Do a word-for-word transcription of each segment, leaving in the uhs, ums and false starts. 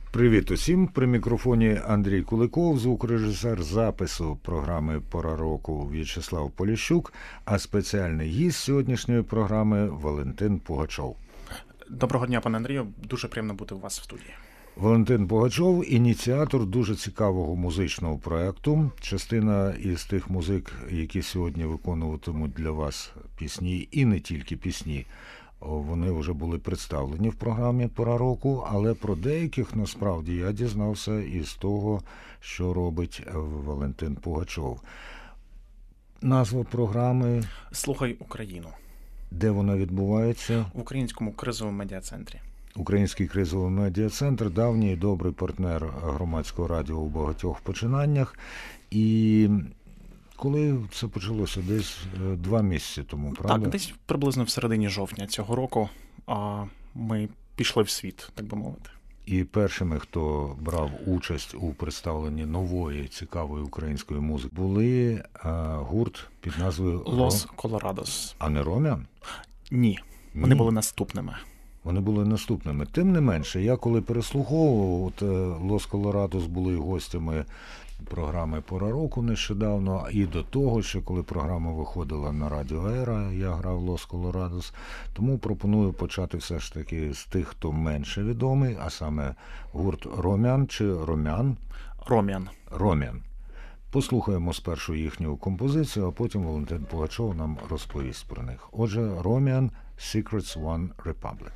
Привіт усім! При мікрофоні Андрій Куликов, звукорежисер запису програми «Пора року» В'ячеслав Поліщук, а спеціальний гість сьогоднішньої програми Валентин Пугачов. Доброго дня, пане Андрію. Дуже приємно бути у вас в студії. Валентин Пугачов – ініціатор дуже цікавого музичного проєкту. Частина із тих музик, які сьогодні виконуватимуть для вас пісні, і не тільки пісні, вони вже були представлені в програмі «Пора року», але про деяких, насправді, я дізнався із того, що робить Валентин Пугачов. Назва програми «Слухай Україну». Де вона відбувається? В Українському кризовому медіа-центрі. Український кризовий медіа-центр – давній і добрий партнер громадського радіо у багатьох починаннях. І коли це почалося? Десь два місяці тому, правда? Так, десь приблизно в середині жовтня цього року ми пішли в світ, так би мовити. І першими, хто брав участь у представленні нової, цікавої української музики, були а, гурт під назвою «Лос Колорадос». А не Ромян? Ні, вони Ні. були наступними. Вони були наступними. Тим не менше, я коли переслуховував, от «Лос Колорадос» були гостями програми «Пора року» нещодавно, і до того, що коли програма виходила на радіо «Ера», я грав «Лос Колорадос», тому пропоную почати все ж таки з тих, хто менше відомий, а саме гурт «Ромян» чи «Ромян»? «Ромян». «Ромян». Послухаємо спершу їхню композицію, а потім Валентин Пугачов нам розповість про них. Отже, «Ромян», «Secrets One Republic».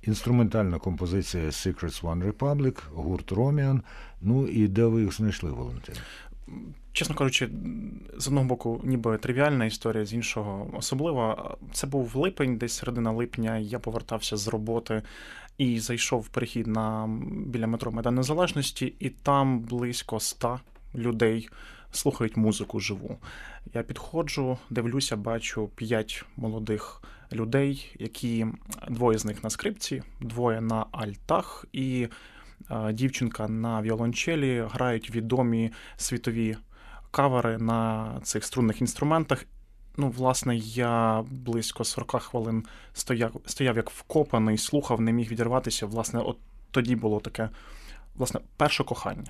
Інструментальна композиція Secrets One Republic, гурт Роміан. Ну і де ви їх знайшли, Валентин? Чесно кажучи, з одного боку, ніби тривіальна історія, з іншого особлива. Це був липень, десь середина липня, я повертався з роботи і зайшов в перехід на, біля метро Майдан Незалежності, і там близько ста людей слухають музику живу. Я підходжу, дивлюся, бачу п'ять молодих людей, які, двоє з них на скрипці, двоє на альтах, і е, дівчинка на віолончелі грають відомі світові кавери на цих струнних інструментах. Ну, власне, я близько сорок хвилин стояв, стояв як вкопаний, слухав, не міг відірватися. Власне, от тоді було таке, власне, перше кохання.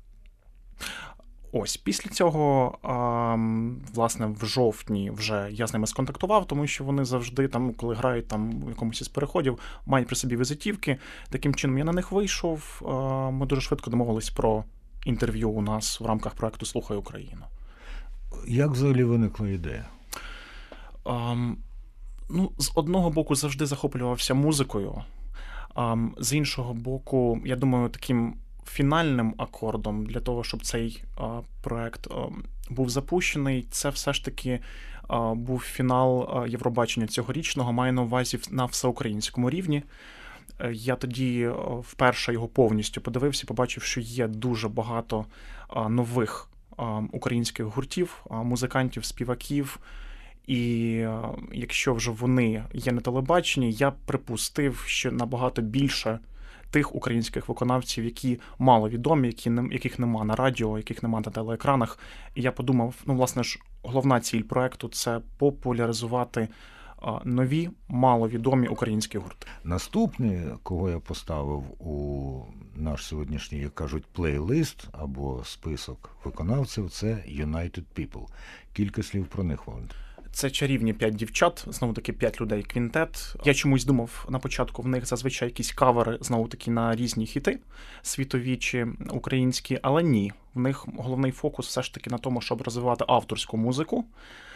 Ось, після цього, власне, в жовтні вже я з ними сконтактував, тому що вони завжди, там, коли грають там в якомусь із переходів, мають при собі візитівки. Таким чином я на них вийшов, ми дуже швидко домовились про інтерв'ю у нас в рамках проекту «Слухай Україну». Як взагалі виникла ідея? Um, ну, з одного боку, завжди захоплювався музикою. Um, з іншого боку, я думаю, таким фінальним акордом для того, щоб цей uh, проект uh, був запущений, це все ж таки uh, був фінал uh, Євробачення цьогорічного, маю на увазі на всеукраїнському рівні. Я тоді вперше його повністю подивився, побачив, що є дуже багато нових українських гуртів, музикантів, співаків. І якщо вже вони є на телебаченні, я припустив, що набагато більше тих українських виконавців, які маловідомі, які не, яких нема на радіо, яких нема на телеекранах. І я подумав, ну, власне ж, головна ціль проекту – це популяризувати нові, маловідомі українські гурти. Наступний, кого я поставив у наш сьогоднішній, як кажуть, плейлист або список виконавців, це United People. Кілька слів про них, Валентин. Це чарівні п'ять дівчат, знову-таки п'ять людей, квінтет. Я чомусь думав на початку, в них зазвичай якісь кавери, знову-таки, на різні хіти, світові чи українські, але ні. В них головний фокус все ж таки на тому, щоб розвивати авторську музику,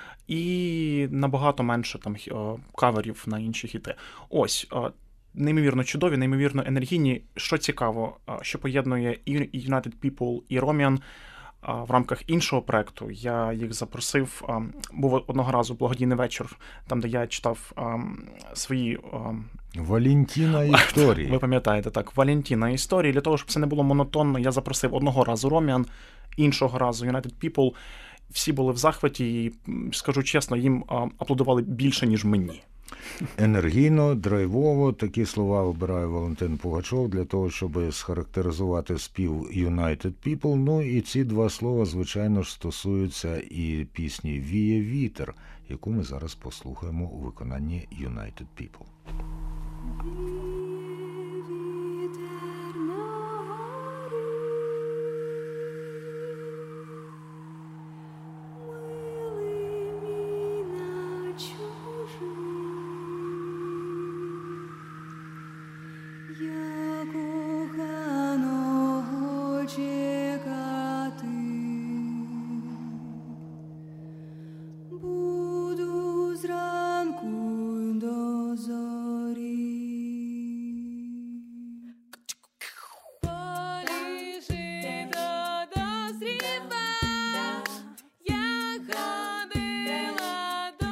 і набагато менше там каверів на інші хіти. Ось, неймовірно чудові, неймовірно енергійні. Що цікаво, що поєднує і United People, і Роміан в рамках іншого проекту. Я їх запросив. Був одного разу благодійний вечір, там, де я читав свої... Валентіна історії. Ви пам'ятаєте, так, Валентіна історії. Для того, щоб це не було монотонно, я запросив одного разу Роміан, іншого разу United People. Всі були в захваті і, скажу чесно, їм аплодували більше, ніж мені. Енергійно, драйвово, такі слова вибирає Валентин Пугачов для того, щоб схарактеризувати спів United People. Ну і ці два слова, звичайно ж, стосуються і пісні «Віє вітер», яку ми зараз послухаємо у виконанні United People.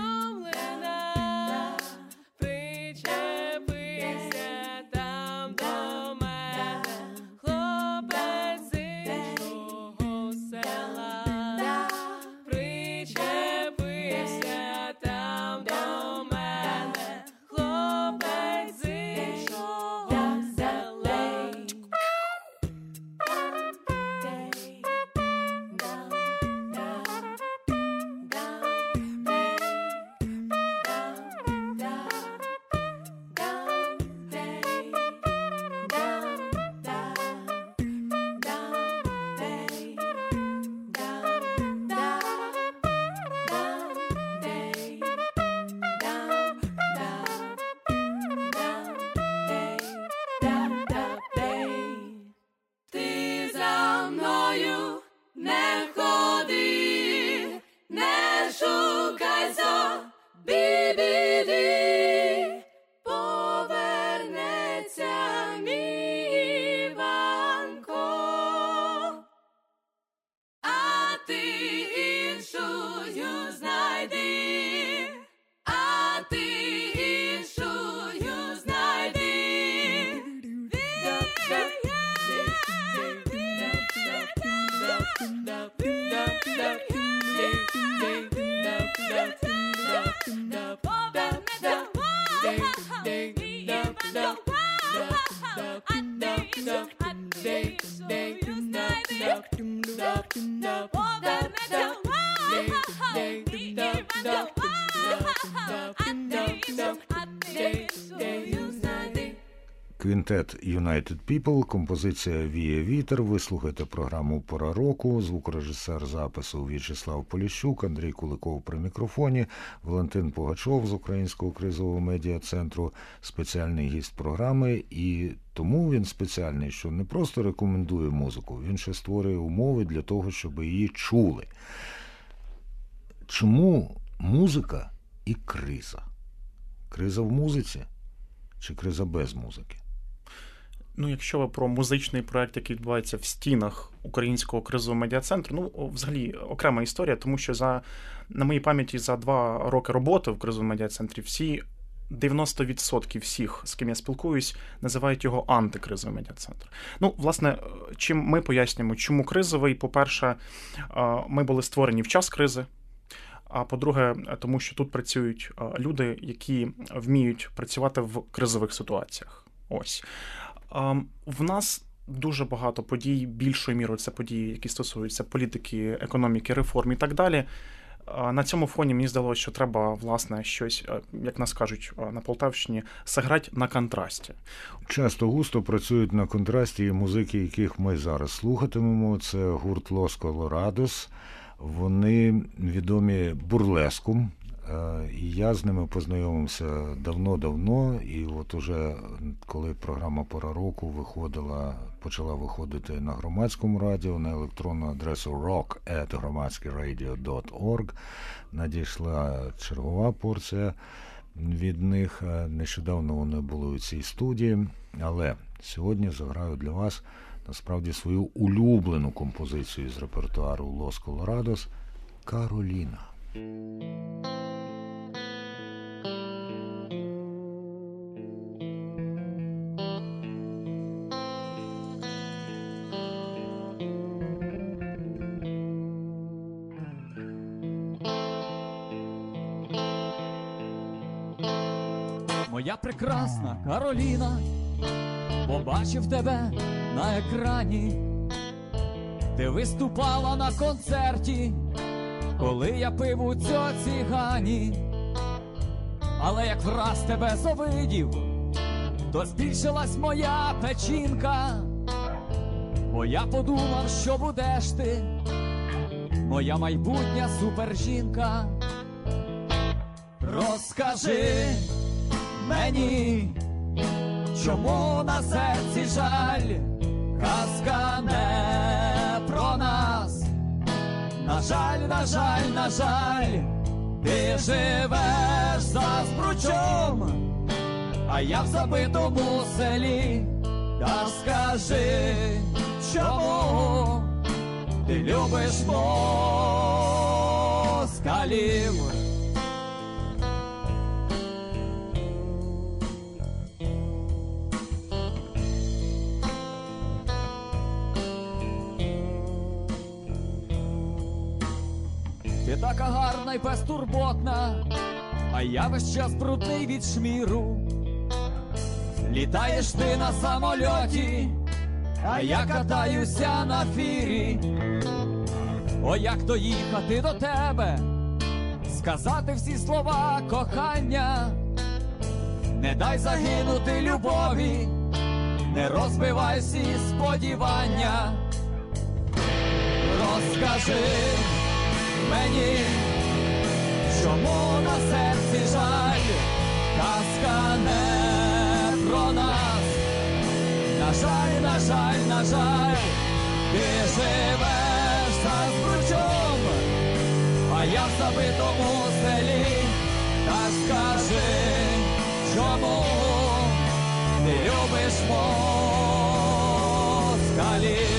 Причепися там до Квінтет United People, композиція «Віє вітер». Ви слухаєте програму «Пора року», звукорежисер запису В'ячеслав Поліщук, Андрій Куликов при мікрофоні, Валентин Пугачов з Українського кризового медіа-центру, спеціальний гість програми. І тому він спеціальний, що не просто рекомендує музику, він ще створює умови для того, щоб її чули. Чому музика і криза? Криза в музиці чи криза без музики? Ну, якщо ви про музичний проєкт, який відбувається в стінах Українського кризового медіа-центру, ну, взагалі, окрема історія, тому що за, на моїй пам'яті за два роки роботи в кризовому медіа-центрі всі дев'яносто відсотків всіх, з ким я спілкуюсь, називають його антикризовий медіа-центр. Ну, власне, чим ми пояснюємо, чому кризовий? По-перше, ми були створені в час кризи, а по-друге, тому що тут працюють люди, які вміють працювати в кризових ситуаціях. Ось. В нас дуже багато подій, більшою мірою це події, які стосуються політики, економіки, реформ і так далі. На цьому фоні мені здалося, що треба, власне, щось, як нас кажуть на Полтавщині, зіграти на контрасті. Часто густо працюють на контрасті і музики, яких ми зараз слухатимемо. Це гурт Los Colorados. Вони відомі бурлеском. І я з ними познайомився давно-давно, і от уже коли програма «Пора року» виходила, почала виходити на громадському радіо, на електронну адресу rock at громадське радіо дот орг, надійшла чергова порція від них. Нещодавно вони були у цій студії, але сьогодні заграю для вас насправді свою улюблену композицію з репертуару Los Colorados «Кароліна». Моя прекрасна Кароліна, побачив тебе на екрані. Ти виступала на концерті, коли я пив у цьоці Гані. Але як враз тебе завидів, то збільшилась моя печінка. Бо я подумав, що будеш ти моя майбутня супержінка. Розкажи мені, чому на серці жаль, казка не про нас. На жаль, на жаль, на жаль, ти живеш за Збручом, а я в забитому селі. Та скажи, чому ти любиш москалів? Ти така гарна й безтурботна, а я весь час брудний від шміру. Літаєш ти на самольоті, а я катаюся на фірі. О, як доїхати до тебе, сказати всі слова кохання. Не дай загинути любові, не розбивай всі сподівання. Розкажи мені, чому на серці жаль, казка не про нас. На жаль, на жаль, на жаль, ти живеш за Збручом, а я в забитому селі. Та скажи, чому ти любиш москалів?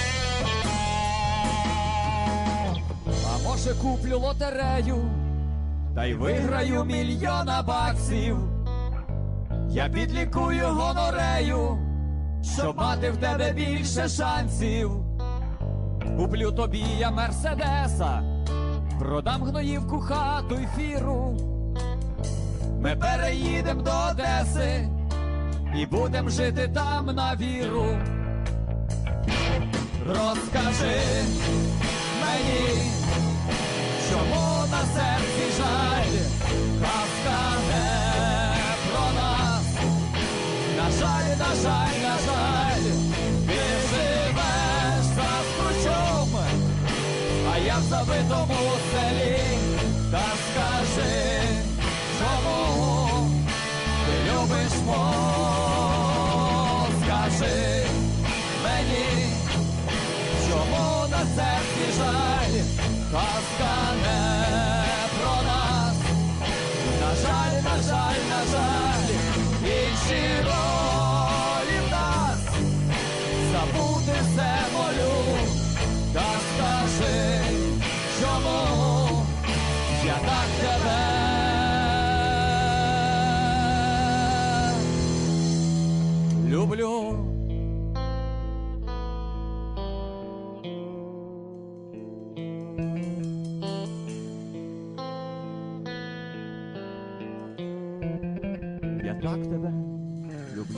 Може, куплю лотерею та й виграю мільйона баксів. Я підлікую гонорею, щоб мати в тебе більше шансів. Куплю тобі я мерседеса, продам гноївку, хату й фіру. Ми переїдем до Одеси і будем жити там на віру. Розкажи мені, чому на серці жаль, казка не про нас. На жаль, на жаль, на жаль, ти живеш за Стручом, а я в забитому селі. Та скажи, чому ти любиш мов? Скажи мені, чому на серці жаль, казка не про нас. На жаль, на жаль, на жаль, інші ролі в нас. Забути все молю, та скажи, чому я так тебе люблю. Я так тебе люблю.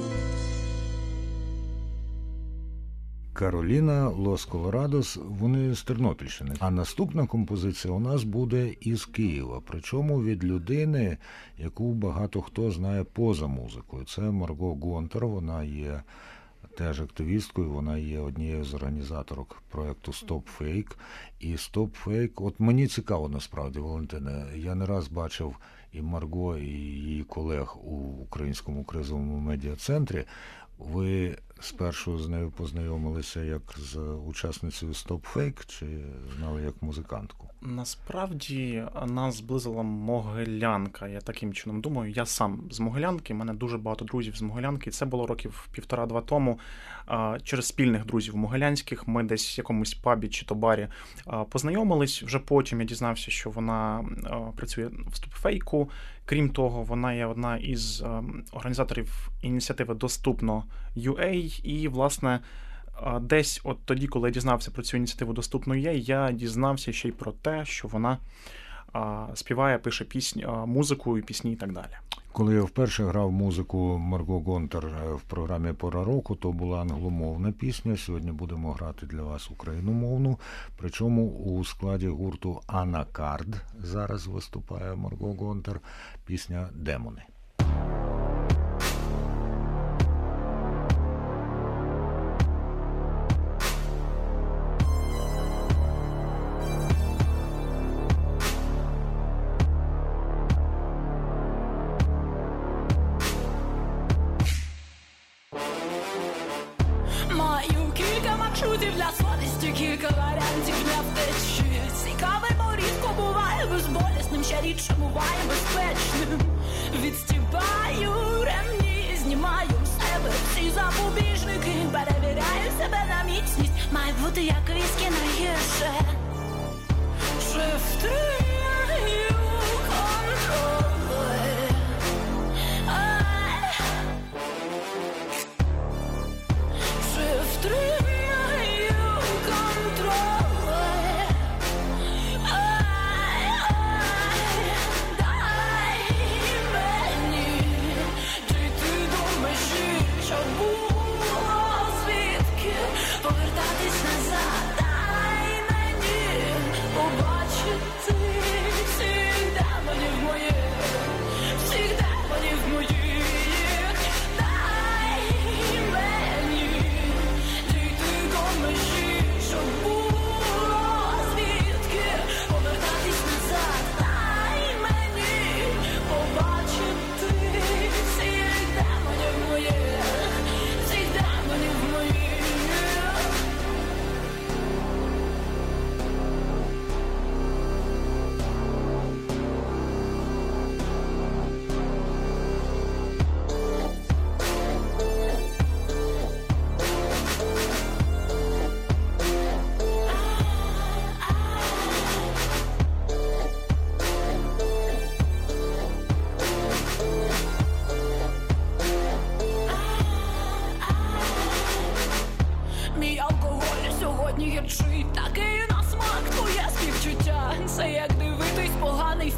Кароліна Лос Колорадос, вони з Тернопільщини. А наступна композиція у нас буде із Києва. Причому від людини, яку багато хто знає поза музикою. Це Марго Гонтар, вона є теж активісткою, вона є однією з організаторок проєкту Stop Fake. І Stop Fake, от мені цікаво насправді, Валентине, я не раз бачив і Марго, і її колег у Українському кризовому медіа-центрі. Ви спершу з нею познайомилися як з учасницею Stop Fake, чи знали як музикантку? Насправді нас зблизила Могилянка, я таким чином думаю. Я сам з Могилянки, в мене дуже багато друзів з Могилянки. Це було років півтора-два тому. Через спільних друзів могилянських ми десь в якомусь пабі чи то барі познайомились. Вже потім я дізнався, що вона працює в Stop Fake. Крім того, вона є одна із організаторів ініціативи Доступно.ua. І, власне, десь от тоді, коли я дізнався про цю ініціативу Доступно.ua, я дізнався ще й про те, що вона а, співає, пише пісні, а, музику і пісні і так далі. Коли я вперше грав музику Марго Гонтар в програмі «Пора року», то була англомовна пісня. Сьогодні будемо грати для вас україномовну. Причому у складі гурту «Анакард» зараз виступає Марго Гонтар. Пісня «Демони». Для совісті кілька варіантів для втечі. Цікавий, бо рідко буває безболісним, ще рідше буває безпечним. Відстібаю ремні, знімаю з себе всі запобіжники. Перевіряю себе на міцність, має бути як віскі найгірше. Чи втримаю контроль? Чи втримаю повертатись назад, дай мені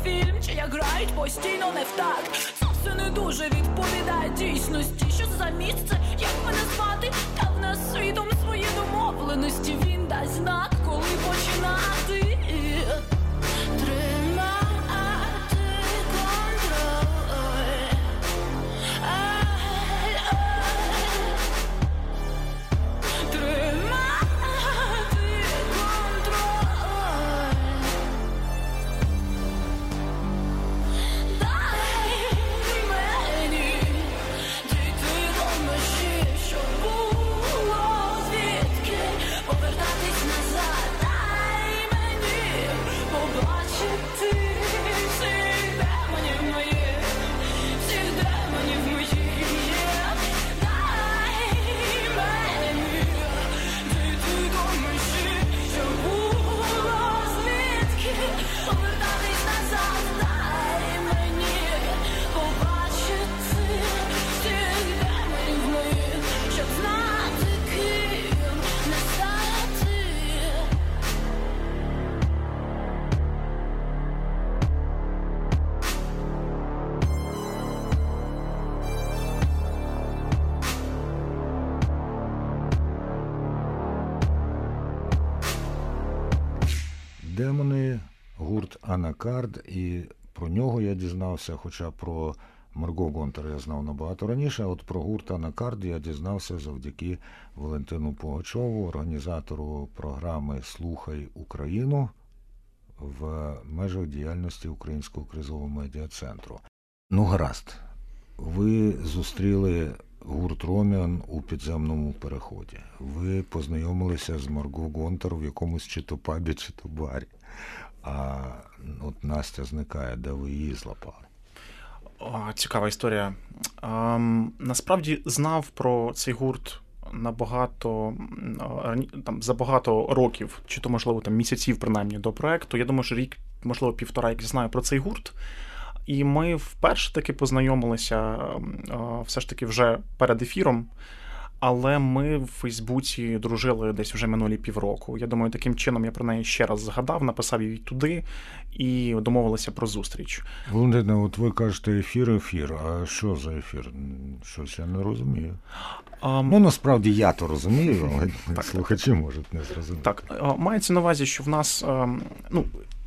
фільм, чи як грають постійно не в такт. Це все не дуже відповідає дійсності. Що це за місце, як мене звати? Та в нас світом свої домовленості. Він дасть знак, коли починати. Тримати контроль. Тримати контроль. Дай мені дійти до межі, щоб було звідки повертатись назад. Дай мені побачити всіх демонів моїх, всіх демонів моїх. Дай мені дійти до межі, щоб було звідки повертатись назад. Дай мені побачити всіх демонів моїх, щоб знати, ким не стати. Демони, гурт Анакард, і про нього я дізнався, хоча про Марго Гонтар я знав набагато раніше, а от про гурт Анакард я дізнався завдяки Валентину Пугачову, організатору програми «Слухай Україну» в межах діяльності Українського кризового медіа-центру. Ну, гаразд. Ви зустріли гурт «Роміон» у підземному переході. Ви познайомилися з Марго Гонтар в якомусь чи то пабі, чи то барі. А от Настя зникає, де ви її злапали? О, цікава історія. Ем, насправді знав про цей гурт набагато, там, за багато років, чи то, можливо, там, місяців, принаймні, до проекту. Я думаю, що рік, можливо, півтора, як знаю про цей гурт. І ми вперше таки познайомилися все ж таки вже перед ефіром, але ми в Фейсбуці дружили десь вже минулі півроку. Я думаю, таким чином я про неї ще раз згадав, написав їй туди і домовилися про зустріч. Валентина, от ви кажете ефір, ефір. А що за ефір? Щось я не розумію. Um, ну, насправді, я то розумію, але так, слухачі можуть не зрозуміти. Так, мається на увазі, що в нас, ну,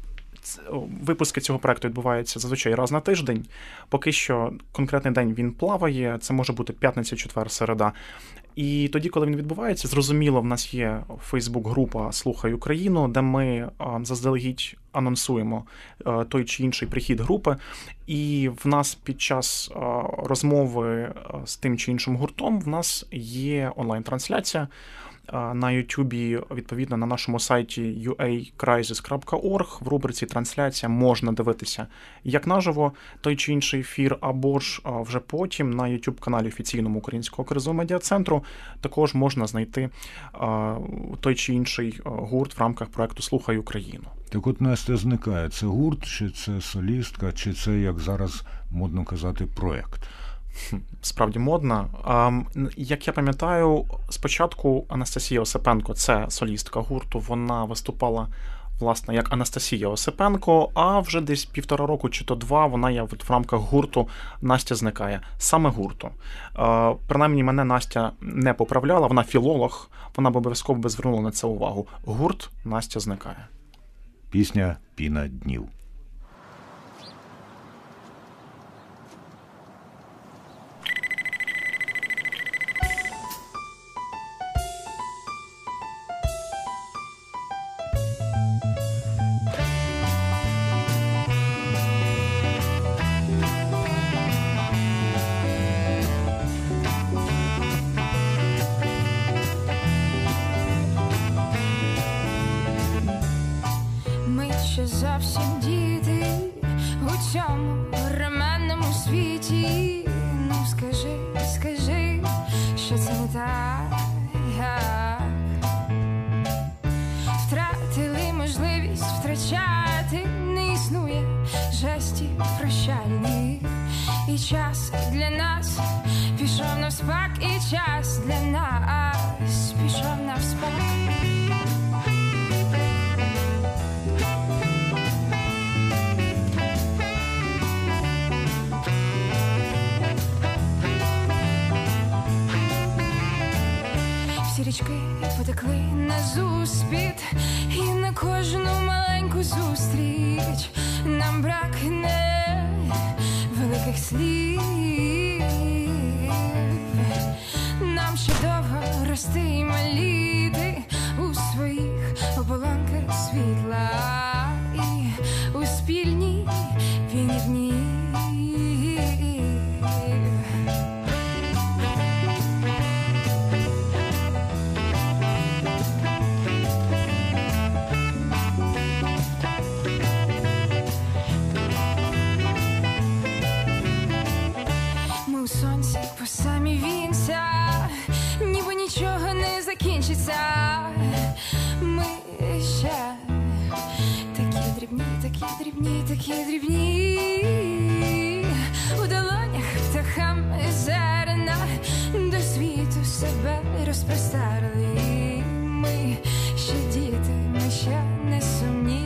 випуски цього проекту відбуваються зазвичай раз на тиждень. Поки що конкретний день він плаває, це може бути п'ятниця, четвер, середа. І тоді, коли він відбувається, зрозуміло, в нас є Фейсбук-група «Слухай Україну», де ми заздалегідь анонсуємо той чи інший прихід групи. І в нас під час розмови з тим чи іншим гуртом в нас є онлайн-трансляція на Ютубі, відповідно, на нашому сайті ю ей крайзис крапка орг в рубриці «Трансляція» можна дивитися як наживо той чи інший ефір, або ж вже потім на Ютуб-каналі офіційному Українського кризового медіа-центру також можна знайти той чи інший гурт в рамках проекту «Слухай Україну». Так от Настя зникає. Це гурт, чи це солістка, чи це, як зараз модно казати, проект? Справді модна. Як я пам'ятаю, спочатку Анастасія Осипенко, це солістка гурту, вона виступала, власне, як Анастасія Осипенко, а вже десь півтора року чи то два вона є в рамках гурту «Настя зникає». Саме гурту. Принаймні, мене Настя не поправляла, вона філолог, вона б обов'язково би звернула на це увагу. Гурт «Настя зникає». Пісня «Піна днів». Зовсім діти у цьому ременному світі. Ну скажи, скажи, що це не так. Втратили можливість втрачати, не існує жестів прощальних. І час для нас пішов навспак, і час для нас пішов навспак. на зуспід і на кожну маленьку зустріч нам бракне великих слів. Нам ще довго рости і маліти у своїх оболонках світла і у спільній війні днів. Ми у сонці по самі вінця, ніби нічого не закінчиться. Ми ще такі дрібні, такі дрібні, такі дрібні. У долонях птахами зерна до світу себе розпростерли. Ми ще діти, ми ще не сумні.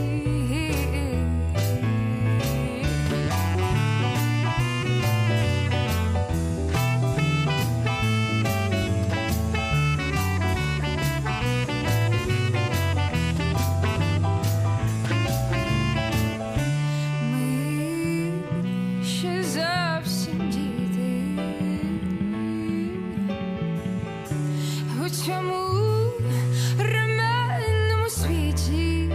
У цьому ременному світі.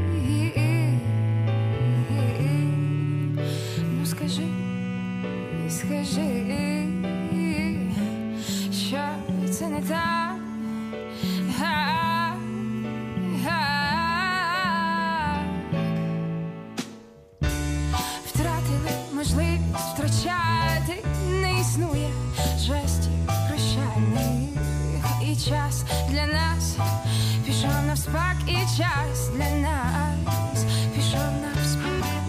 Ну скажи, скажи, що це не так. Втратили можливість втрачати, не існує жестів прощальних. І час для нас пішов навспак, і час для нас пішов навспак.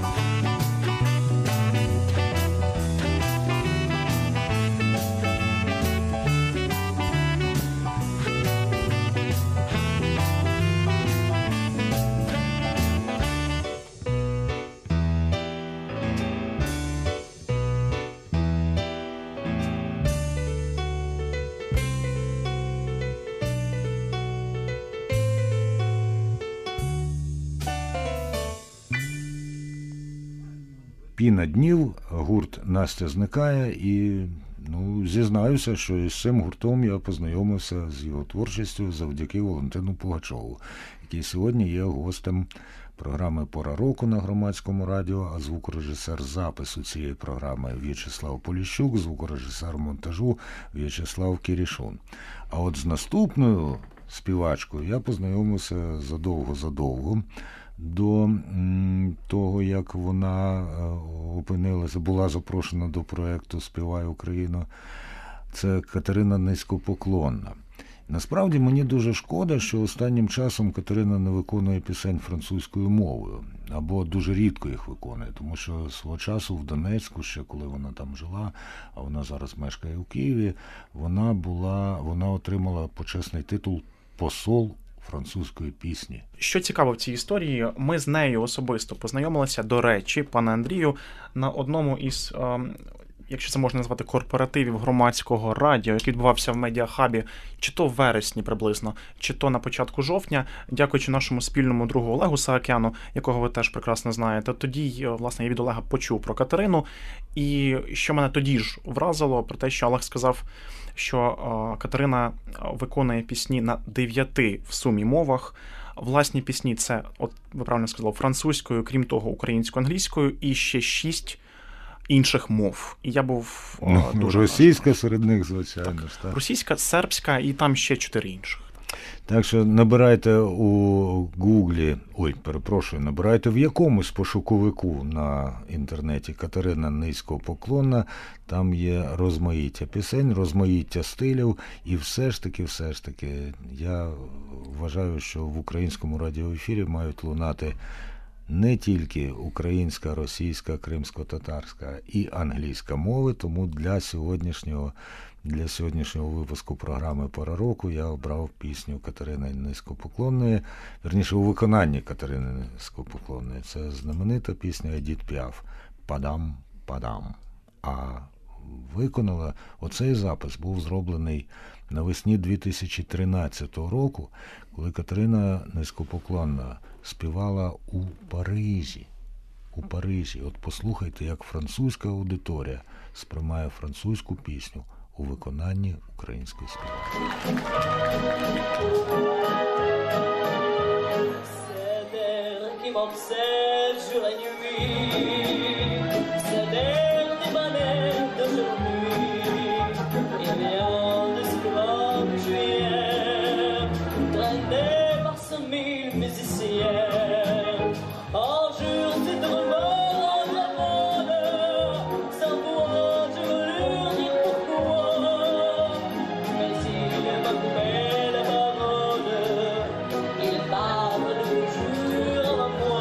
Піна днів, гурт Настя зникає, і ну, зізнаюся, що із цим гуртом я познайомився з його творчістю завдяки Валентину Пугачову, який сьогодні є гостем програми «Пора року» на Громадському радіо, а звукорежисер запису цієї програми В'ячеслав Поліщук, звукорежисер монтажу В'ячеслав Кірішун. А от з наступною співачкою я познайомився задовго-задовго до м, того, як вона е, опинилася, була запрошена до проєкту «Співай Україну». Це Катерина Низькопоклонна. Насправді мені дуже шкода, що останнім часом Катерина не виконує пісень французькою мовою, або дуже рідко їх виконує, тому що свого часу в Донецьку, ще коли вона там жила, а вона зараз мешкає у Києві, вона була, вона отримала почесний титул «Посол французької пісні». Що цікаво в цій історії, ми з нею особисто познайомилися, до речі, пане Андрію, на одному із, якщо це можна назвати, корпоративів Громадського радіо, який відбувався в Медіахабі, чи то в вересні приблизно, чи то на початку жовтня, дякуючи нашому спільному другу Олегу Саакяну, якого ви теж прекрасно знаєте. Тоді, власне, я від Олега почув про Катерину, і що мене тоді ж вразило, про те, що Олег сказав, що Катерина виконує пісні на дев'яти в сумі мовах. Власні пісні це, от ви правильно сказали, французькою, крім того, українською, англійською, і ще шість інших мов. І я був ну, дуже російська серед них, звичайно. Так. ж, так. Російська, сербська і там ще чотири інших. Так що набирайте у Гуглі, ой, перепрошую, набирайте в якомусь пошуковику на інтернеті Катерина Низькопоклонна, там є розмаїття пісень, розмаїття стилів, і все ж таки, все ж таки, я вважаю, що в українському радіоефірі мають лунати не тільки українська, російська, кримсько-татарська і англійська мови, тому для сьогоднішнього Для сьогоднішнього випуску програми «Пора року» я обрав пісню Катерини Низькопоклонної, вірніше, у виконанні Катерини Низькопоклонної. Це знаменита пісня Едіт Піаф «Падам, падам». А виконала. Оцей запис був зроблений навесні дві тисячі тринадцятого року, коли Катерина Низькопоклонна співала у Парижі. У Парижі. От послухайте, як французька аудиторія сприймає французьку пісню у виконанні української співачки. M'obsède jour et nuit, c'est l'air des baleines d'aujourd'hui, et bien d'esclaves juillet, traînés par cent mille musiciens. Un jour c'est de remords en diamant, sans voix je veux leur dire pourquoi, mais il m'a coupé la parole, il parle de toujours à moi.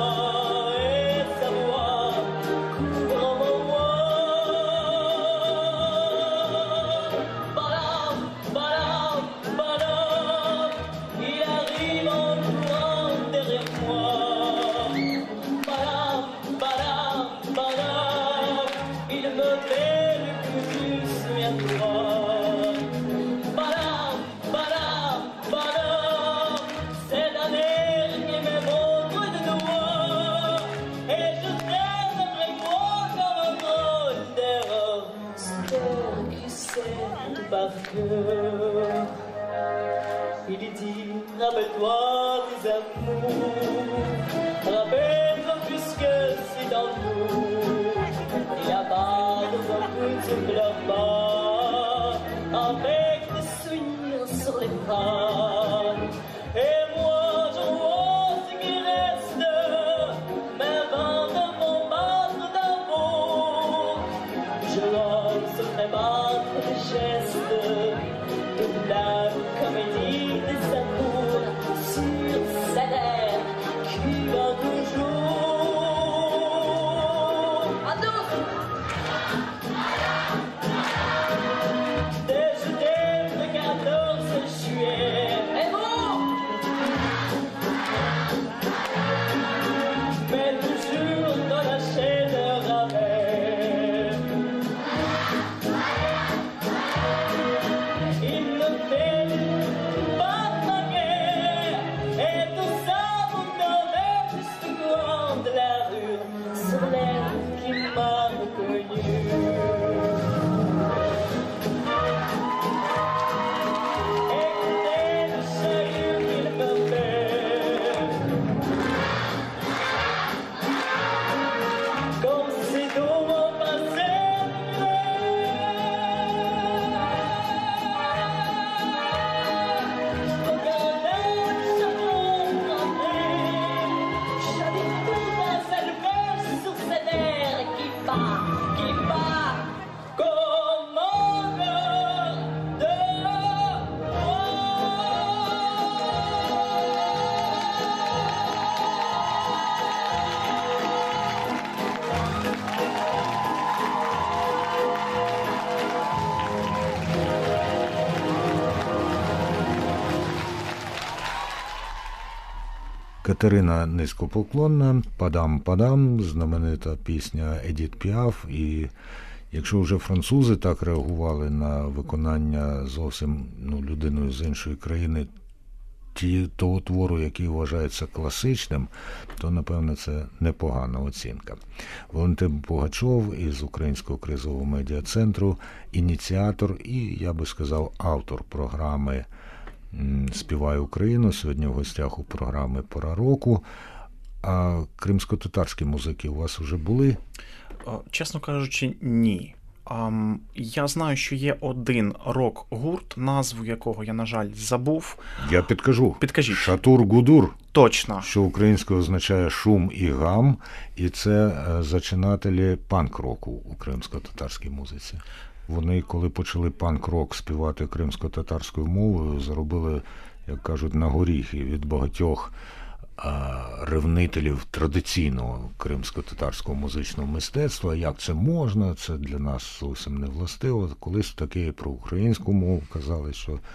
Il dit, rappelle-toi tes amours, rappelle-toi puisque c'est dans nous. Il y a pas de beaucoup de pleure pas, avec des souvenirs sur les bras. Et moi j'en vois ce qui reste, mes vents de mon battre d'amour. Je vois se prébattre des gestes, toute la comédie des amours sur cette air qui va toujours. À nous! Déjeuner le quatorze juillet. Et vous? Mais toujours dans la chaîne de Ravel. Il ne fait pas ma guerre, et tout ça vous donne juste courant de la rue, sur l'air qui m'a reconnu. Écoutez le chahut qu'il me fait, comme si tout mon passé Катерина Низькопоклонна, «Падам-падам», знаменита пісня Едіт Піаф. І якщо вже французи так реагували на виконання зовсім ну, людиною з іншої країни ті, того твору, який вважається класичним, то, напевно, це непогана оцінка. Валентин Пугачов із Українського кризового медіа-центру, ініціатор і, я би сказав, автор програми «Співай Україну». Сьогодні в гостях у програми «Пора року». А кримсько-татарські музики у вас вже були? Чесно кажучи, ні. Um, я знаю, що є один рок-гурт, назву якого я, на жаль, забув. Я підкажу. Підкажіть. Шатур-Гудур. Точно. Що українською означає шум і гам. І це зачинателі панк-року у кримсько-татарській музиці. Вони, коли почали панк-рок співати кримсько-татарською мовою, заробили, як кажуть, на горіхи від багатьох ревнителів традиційного кримсько-татарського музичного мистецтва. Як це можна? Це для нас зовсім не властиво. Колись таке про українську мову казали, що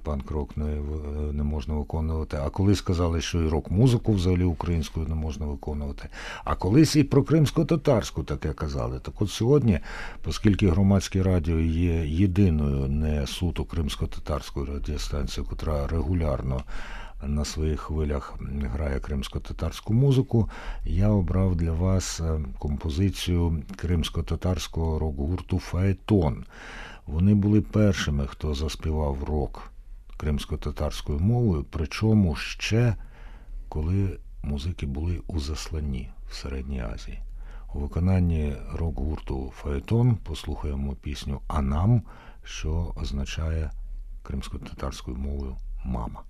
панк-рок не, не можна виконувати, а колись казали, що і рок-музику взагалі українською не можна виконувати, а колись і про кримсько-татарську таке казали. Так от сьогодні, оскільки громадське радіо є єдиною не суто кримсько-татарською радіостанцією, котра регулярно на своїх хвилях грає кримсько-татарську музику, я обрав для вас композицію кримсько-татарського рок-гурту «Фаетон». Вони були першими, хто заспівав рок кримсько-татарською мовою, причому ще коли музики були у засланні в Середній Азії. У виконанні рок-гурту «Фаетон» послухаємо пісню «Анам», що означає кримсько-татарською мовою «мама».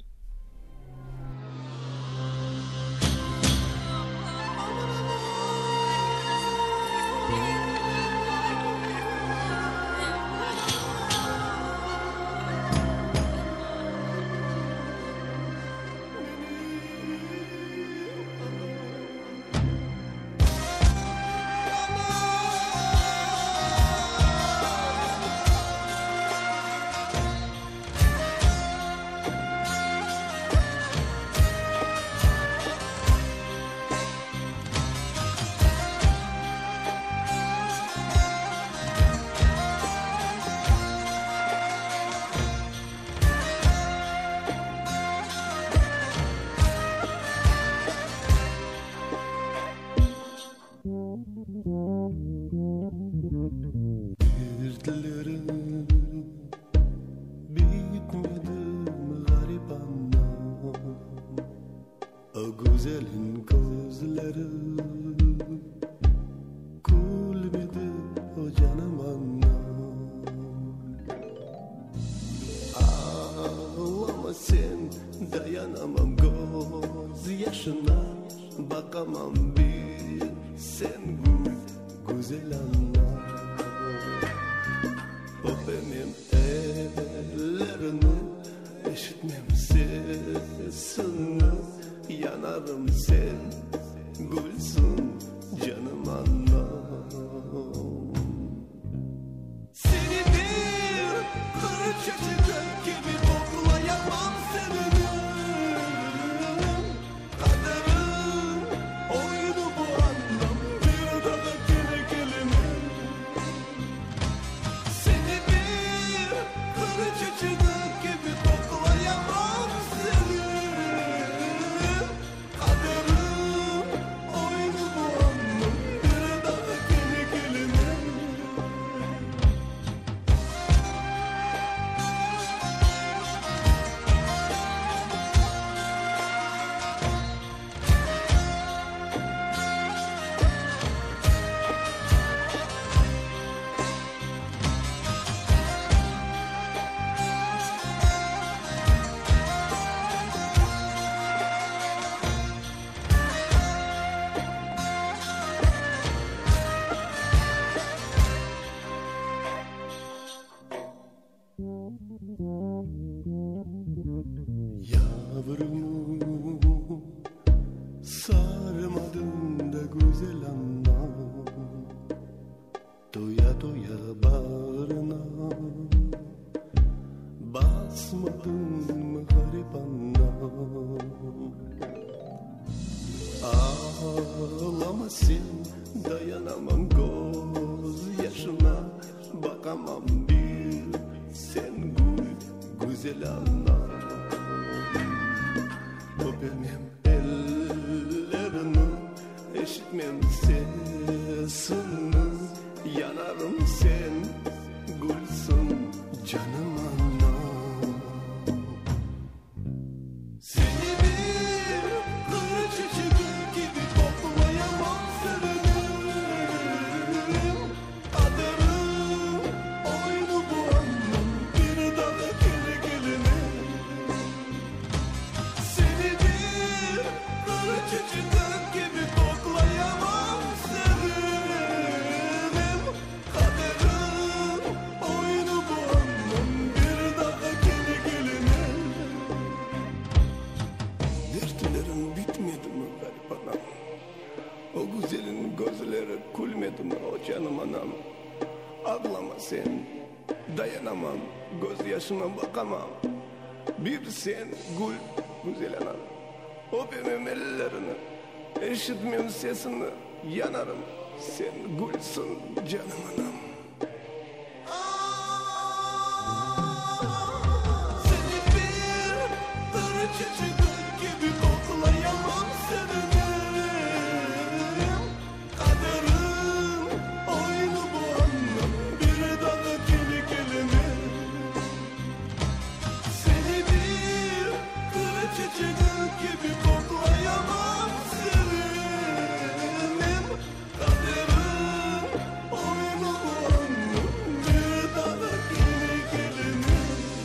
Ağlama sen, dayanamam, gözyaşına bakamam. bir sen gül güzel anam. Öpemem ellerini, eşitmem sesini, yanarım. Sen gülsün canım anam. Seni bir darı çiçek gibi koklayamam seni. Kaderim oyunu bu anlam, bir dalı kili kelime. Seni bir darı çiçek gibi koklayamam seni. Kaderim oyunu bu anlam, bir dalı kili kelime.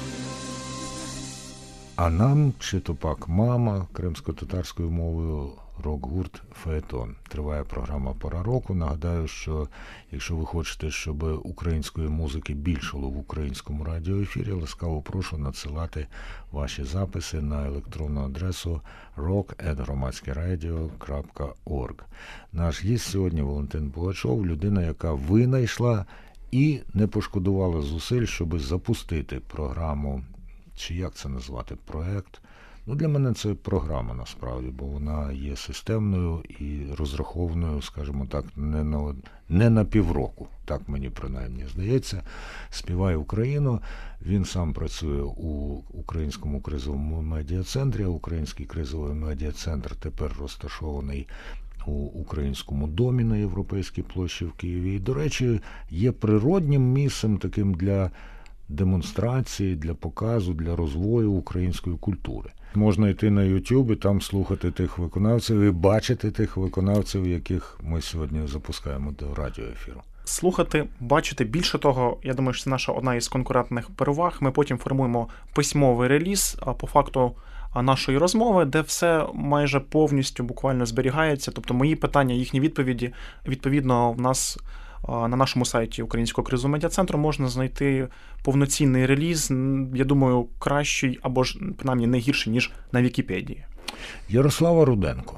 Анам чи то пак мама кримсько-татарською мовою рок-гурт «Фаетон». Триває програма «Пора року». Нагадаю, що якщо ви хочете, щоб української музики більшало в українському радіоефірі, ласкаво прошу надсилати ваші записи на електронну адресу рок ет громадське радіо крапка орг. Наш гість сьогодні Валентин Пугачов, людина, яка винайшла і не пошкодувала зусиль, щоб запустити програму, чи як це назвати, проект. Ну, для мене це програма, насправді, бо вона є системною і розрахованою, скажімо так, не на, не на півроку, так мені принаймні здається. «Співай Україну». Він сам працює у Українському кризовому медіа-центрі, а Український кризовий медіа-центр тепер розташований у Українському домі на Європейській площі в Києві. І, до речі, є природнім місцем таким для демонстрації, для показу, для розвою української культури. Можна йти на YouTube і там слухати тих виконавців і бачити тих виконавців, яких ми сьогодні запускаємо до радіоефіру. Слухати, бачити. Більше того, я думаю, що це наша одна із конкурентних переваг. Ми потім формуємо письмовий реліз, а по факту нашої розмови, де все майже повністю буквально зберігається. Тобто мої питання, їхні відповіді, відповідно, в нас на нашому сайті Українського кризового медіа-центру можна знайти повноцінний реліз, я думаю, кращий або ж, принаймні, не гірший, ніж на Вікіпедії. Ярослава Руденко.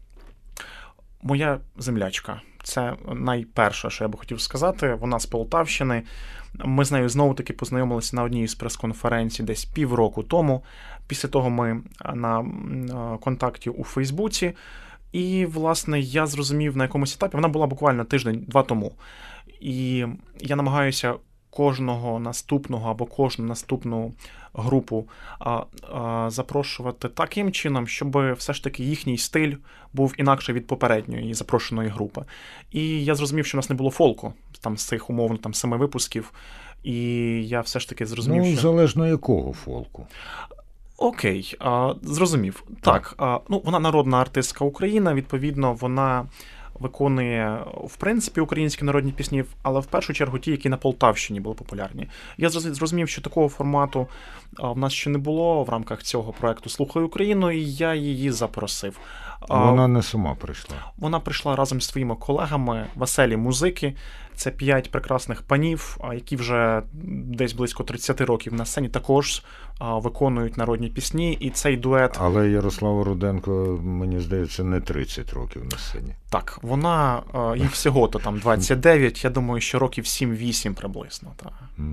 Моя землячка. Це найперше, що я би хотів сказати. Вона з Полтавщини. Ми з нею знову-таки познайомилися на одній із прес-конференцій десь півроку тому. Після того ми на контакті у Фейсбуці. І, власне, я зрозумів на якомусь етапі, вона була буквально тиждень-два тому. І я намагаюся кожного наступного або кожну наступну групу а, а, запрошувати таким чином, щоб все ж таки їхній стиль був інакше від попередньої запрошеної групи. І я зрозумів, що в нас не було фолку там з цих умовно там семи випусків. І я все ж таки зрозумів, ну, що... залежно якого фолку. Окей, а, зрозумів. Так, а, ну, вона народна артистка України, відповідно, вона виконує, в принципі, українські народні пісні, але в першу чергу ті, які на Полтавщині були популярні. Я зрозумів, що такого формату в нас ще не було в рамках цього проекту «Слухай Україну», і я її запросив. Вона не сама прийшла. Вона прийшла разом з своїми колегами, веселі музики. Це п'ять прекрасних панів, які вже десь близько тридцять років на сцені також виконують народні пісні, і цей дует... Але Ярослава Руденко, мені здається, не тридцять років на сцені. Так, вона, їй всього-то там двадцять дев'ять, я думаю, що років сім-вісім приблизно. Так. Угу.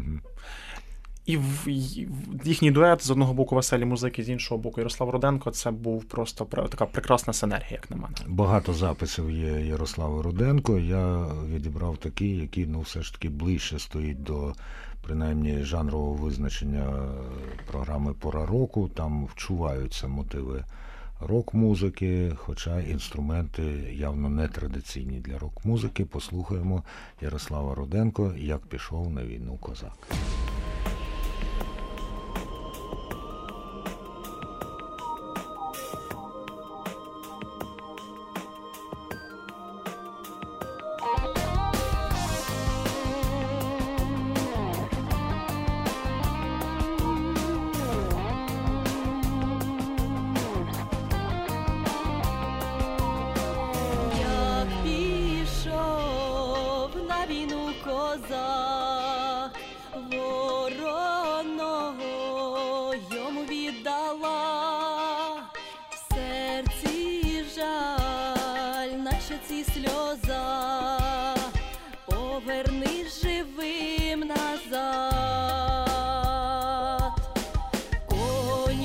І в їхній дует, з одного боку веселі музики, з іншого боку Ярослав Руденко, це був просто така прекрасна синергія, як на мене. Багато записів є Ярослава Руденко. Я відібрав такі, які, ну, все ж таки ближче стоїть до, принаймні, жанрового визначення програми «Пора року». Там вчуваються мотиви рок-музики, хоча інструменти явно не традиційні для рок-музики. Послухаємо Ярослава Руденко «Як пішов на війну козак». Козак вороного йому віддала, в серці жаль, на щоці сльоза, повернись живим назад. Коль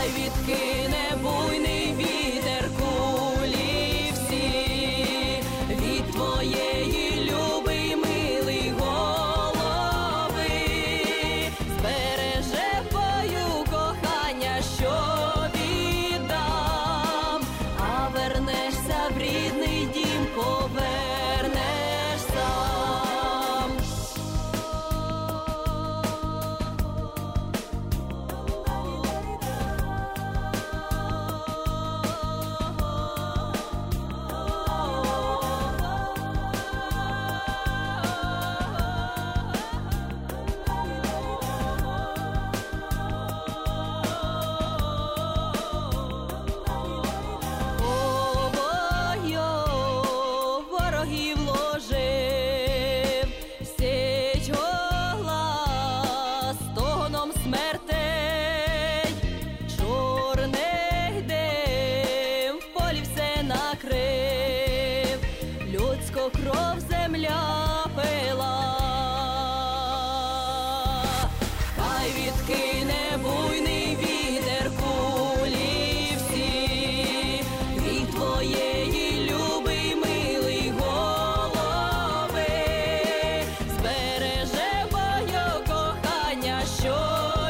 хай відкине буйний вітер кулі всі від твоєї любий милий голови, збереже бою кохання, що віддам, а вернешся в рідний дім, повернеш сам. Обою ворогів ложив, сіть гола стогоном смертей, чорний дим в полі все накрив, людську кров земля пила. Хай відкине буйний вітер кулі всі від твоєї любий милий голови, збереже бою кохання, що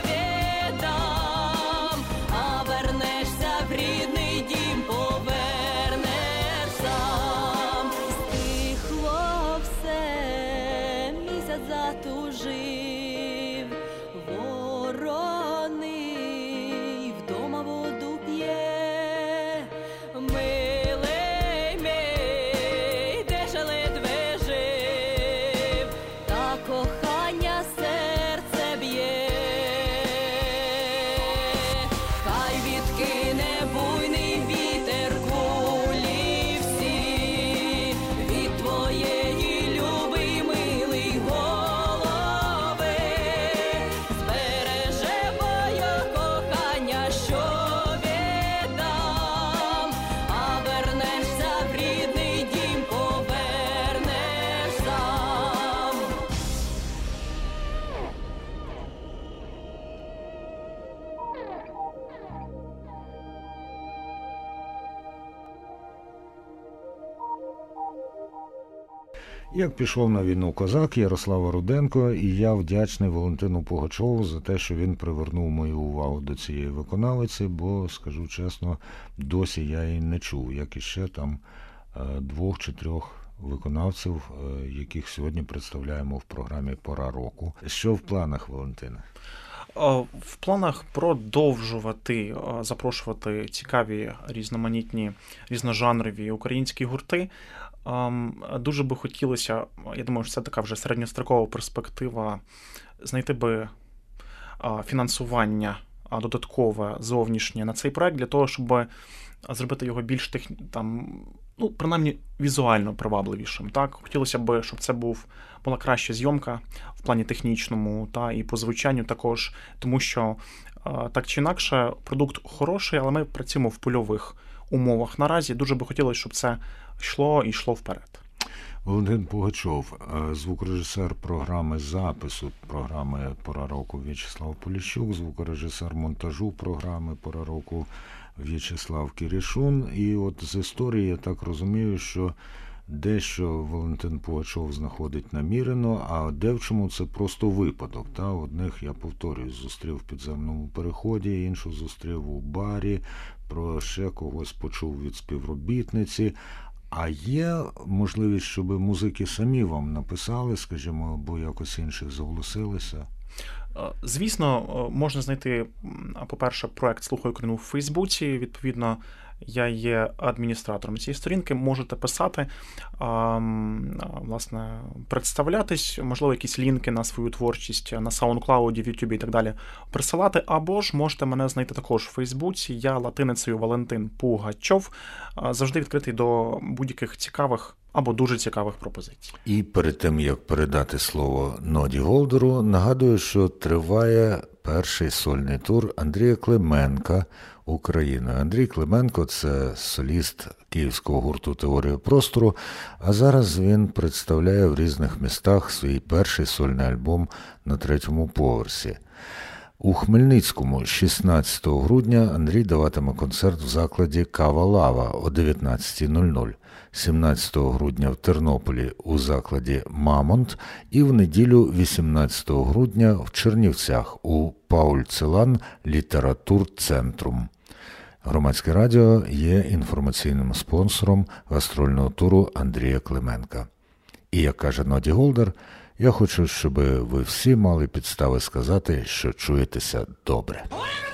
віддам, а вернешся в рідний дім, повернеш сам. Стихло все, місяць затужив, вороний вдома воду п'є, милий мій, де ще ледве жив, та кохання серце б'є. Хай відкине буйний вітер кулі всі від твоєї любий милий голови, збереже бою кохання, що віддам, а вернешся в рідний дім, повернеш сам. Як пішов на війну козак Ярослава Руденко, і я вдячний Валентину Пугачову за те, що він привернув мою увагу до цієї виконавиці, бо, скажу чесно, досі я її не чув, як іще там е, двох чи трьох виконавців, е, яких сьогодні представляємо в програмі «Пора року». Що в планах, Валентина? Е, В планах продовжувати е, запрошувати цікаві, різноманітні, різножанрові українські гурти. Ем, Дуже би хотілося, я думаю, що це така вже середньострокова перспектива, знайти би е, фінансування е, додаткове, зовнішнє на цей проект, для того, щоб зробити його більш тех... там, ну, принаймні, візуально привабливішим. Так? Хотілося б, щоб це був, була краща зйомка в плані технічному, та, і по звучанню також, тому що е, так чи інакше продукт хороший, але ми працюємо в польових умовах наразі. Дуже би хотілося, щоб це йшло і йшло вперед. Валентин Пугачов, звукорежисер програми запису програми «Пора року» В'ячеслав Поліщук, звукорежисер монтажу програми «Пора року» В'ячеслав Кірішун. І от з історії я так розумію, що дещо Валентин Пугачов знаходить намірено, а де в чому це просто випадок. Та? Одних, я повторюю, зустрів в підземному переході, іншу зустрів у барі, про ще когось почув від співробітниці. А є можливість, щоб музики самі вам написали, скажімо, або якось інших зголосилися? Звісно, можна знайти, по-перше, проект «Слухай Україну» в Фейсбуці. Відповідно, я є адміністратором цієї сторінки. Можете писати, власне, представлятись, можливо, якісь лінки на свою творчість на SoundCloud, в YouTube і так далі присилати. Або ж можете мене знайти також в Фейсбуці. Я латиницею Валентин Пугачов. Завжди відкритий до будь-яких цікавих або дуже цікавих пропозицій. І перед тим, як передати слово Ноді Голдеру, нагадую, що триває перший сольний тур Андрія Клименка Україною. Андрій Клименко – це соліст київського гурту «Теорія простору», а зараз він представляє в різних містах свій перший сольний альбом «На третьому поверсі». У Хмельницькому шістнадцятого грудня Андрій даватиме концерт в закладі «Кава Лава» о дев'ятнадцята нуль нуль, сімнадцятого грудня в Тернополі у закладі «Мамонт» і в неділю вісімнадцятого грудня в Чернівцях у «Пауль Целан Літератур-Центрум». Громадське радіо є інформаційним спонсором гастрольного туру Андрія Клименка. І, як каже Ноді Голдер, я хочу, щоб ви всі мали підстави сказати, що чуєтеся добре.